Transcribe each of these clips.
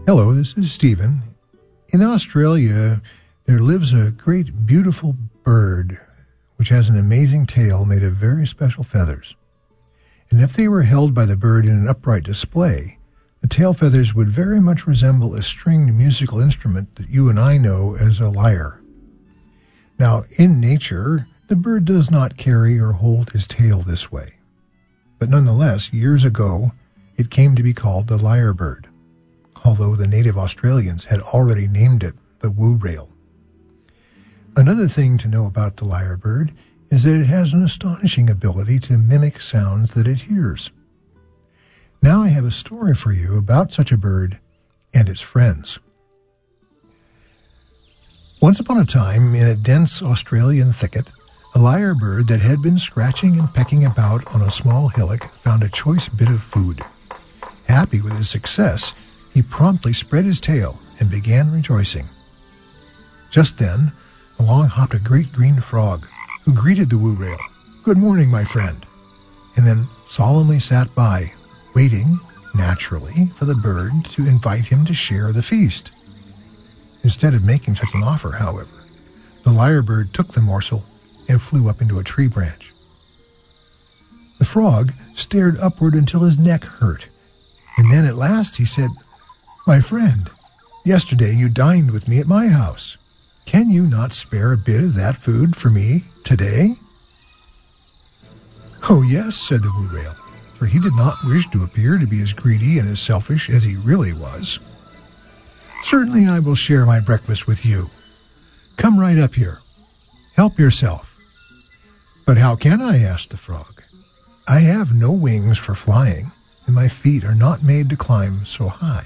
Hello, this is Stephen. In Australia, there lives a great, beautiful bird which has an amazing tail made of very special feathers. And if they were held by the bird in an upright display, the tail feathers would very much resemble a stringed musical instrument that you and I know as a lyre. Now, in nature, the bird does not carry or hold his tail this way. But nonetheless, years ago, it came to be called the lyrebird, although the native Australians had already named it the woorale. Another thing to know about the lyrebird is that it has an astonishing ability to mimic sounds that it hears. Now I have a story for you about such a bird and its friends. Once upon a time, in a dense Australian thicket, a lyrebird that had been scratching and pecking about on a small hillock found a choice bit of food. Happy with his success, he promptly spread his tail and began rejoicing. Just then, along hopped a great green frog, who greeted the woorale, "Good morning, my friend," and then solemnly sat by, waiting, naturally, for the bird to invite him to share the feast. Instead of making such an offer, however, the lyrebird took the morsel and flew up into a tree branch. The frog stared upward until his neck hurt, and then at last he said, "My friend, yesterday you dined with me at my house. Can you not spare a bit of that food for me today?" "Oh yes," said the woorale, for he did not wish to appear to be as greedy and as selfish as he really was. "Certainly I will share my breakfast with you. Come right up here. Help yourself." "But how can I?" asked the frog. "I have no wings for flying, and my feet are not made to climb so high."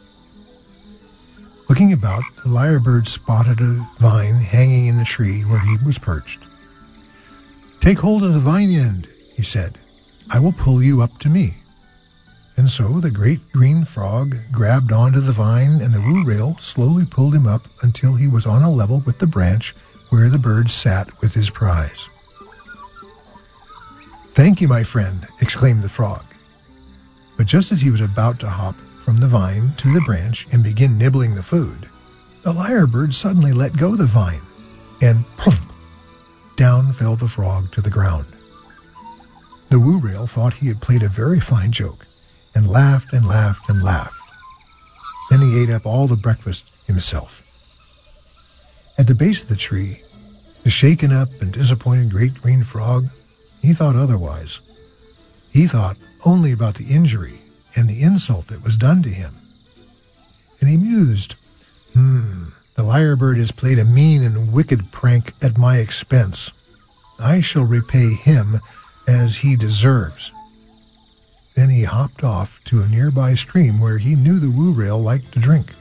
Looking about, the lyrebird spotted a vine hanging in the tree where he was perched. "Take hold of the vine end," he said. "I will pull you up to me." And so the great green frog grabbed onto the vine, and the woorale slowly pulled him up until he was on a level with the branch where the bird sat with his prize. "Thank you, my friend," exclaimed the frog. But just as he was about to hop from the vine to the branch and begin nibbling the food, the lyrebird suddenly let go the vine, and plump, down fell the frog to the ground. The woorale thought he had played a very fine joke, and laughed and laughed and laughed. Then he ate up all the breakfast himself. At the base of the tree, the shaken up and disappointed great green frog, he thought otherwise. He thought only about the injury and the insult that was done to him. And he mused, "The lyrebird has played a mean and wicked prank at my expense. I shall repay him as he deserves." Then he hopped off to a nearby stream where he knew the woorale liked to drink.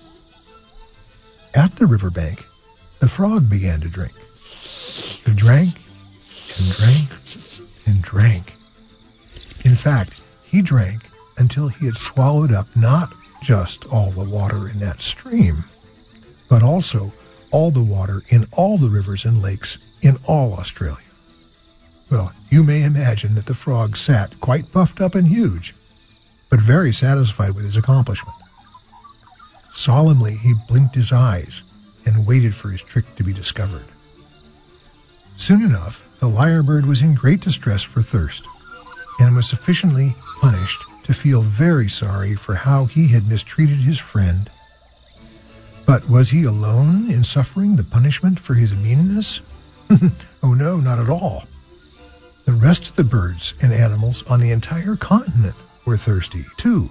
At the riverbank, the frog began to drink. He drank and drank and drank. In fact, he drank until he had swallowed up not just all the water in that stream, but also all the water in all the rivers and lakes in all Australia. Well, you may imagine that the frog sat quite puffed up and huge, but very satisfied with his accomplishment. Solemnly he blinked his eyes and waited for his trick to be discovered. Soon enough, the lyrebird was in great distress for thirst, and was sufficiently punished to feel very sorry for how he had mistreated his friend. But was he alone in suffering the punishment for his meanness? Oh no, not at all. The rest of the birds and animals on the entire continent were thirsty too.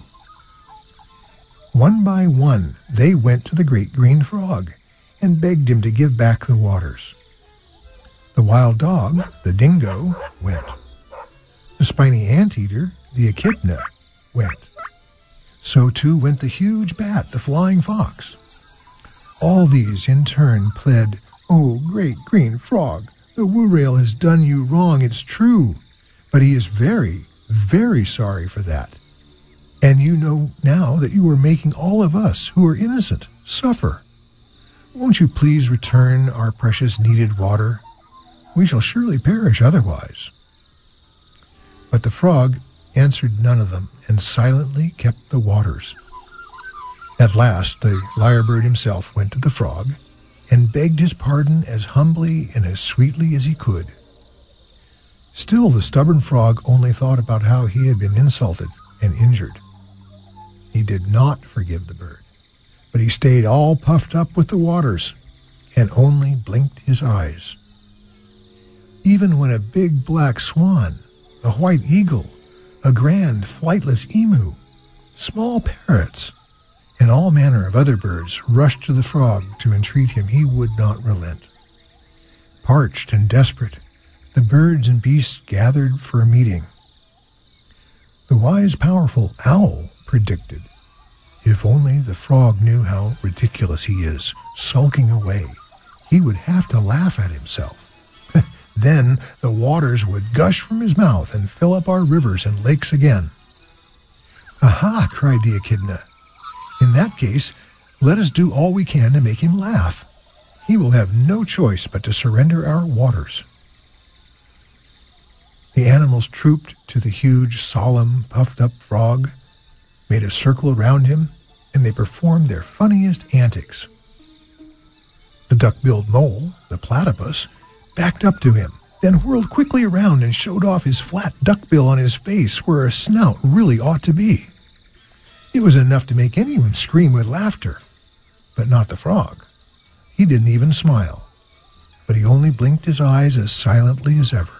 One by one, they went to the great green frog and begged him to give back the waters. The wild dog, the dingo, went. The spiny anteater, the echidna, went. So too went the huge bat, the flying fox. All these in turn pled, "Oh, great green frog, the woorale has done you wrong, it's true, but he is very, very sorry for that. And you know now that you are making all of us who are innocent suffer. Won't you please return our precious needed water? We shall surely perish otherwise." But the frog answered none of them and silently kept the waters. At last, the lyrebird himself went to the frog and begged his pardon as humbly and as sweetly as he could. Still, the stubborn frog only thought about how he had been insulted and injured. He did not forgive the bird, but he stayed all puffed up with the waters and only blinked his eyes. Even when a big black swan, a white eagle, a grand flightless emu, small parrots, and all manner of other birds rushed to the frog to entreat him, he would not relent. Parched and desperate, the birds and beasts gathered for a meeting. The wise, powerful owl predicted, if only the frog knew how ridiculous he is, sulking away, he would have to laugh at himself. Then the waters would gush from his mouth and fill up our rivers and lakes again. "Aha!" cried the echidna. "In that case, let us do all we can to make him laugh. He will have no choice but to surrender our waters." The animals trooped to the huge, solemn, puffed-up frog, made a circle around him, and they performed their funniest antics. The duck-billed mole, the platypus, backed up to him, then whirled quickly around and showed off his flat duckbill on his face where a snout really ought to be. It was enough to make anyone scream with laughter, but not the frog. He didn't even smile, but he only blinked his eyes as silently as ever.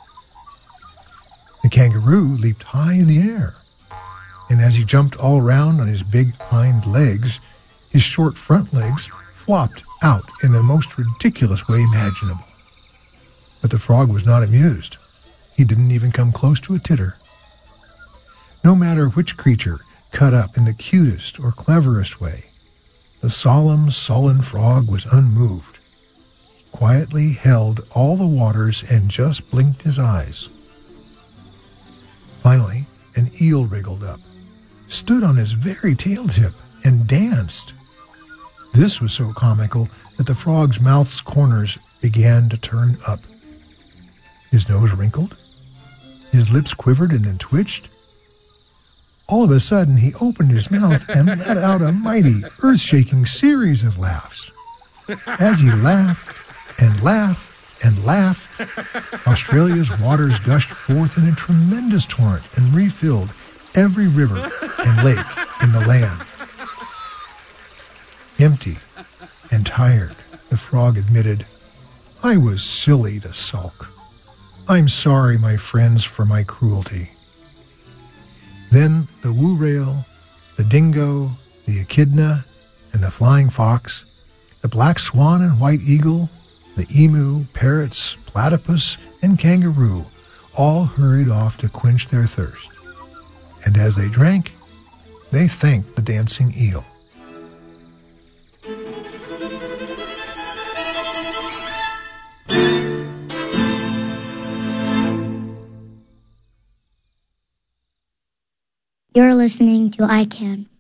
The kangaroo leaped high in the air, and as he jumped all around on his big hind legs, his short front legs flopped out in the most ridiculous way imaginable. But the frog was not amused. He didn't even come close to a titter. No matter which creature cut up in the cutest or cleverest way, the solemn, sullen frog was unmoved. He quietly held all the waters and just blinked his eyes. Finally, an eel wriggled up, stood on his very tail tip, and danced. This was so comical that the frog's mouth's corners began to turn up. His nose wrinkled, his lips quivered and then twitched. All of a sudden, he opened his mouth and let out a mighty, earth-shaking series of laughs. As he laughed and laughed and laughed, Australia's waters gushed forth in a tremendous torrent and refilled every river and lake in the land. Empty and tired, the frog admitted, "I was silly to sulk. I'm sorry, my friends, for my cruelty." Then the woo-rail, the dingo, the echidna, and the flying fox, the black swan and white eagle, the emu, parrots, platypus, and kangaroo all hurried off to quench their thirst. And as they drank, they thanked the dancing eel. You're listening to ICANN.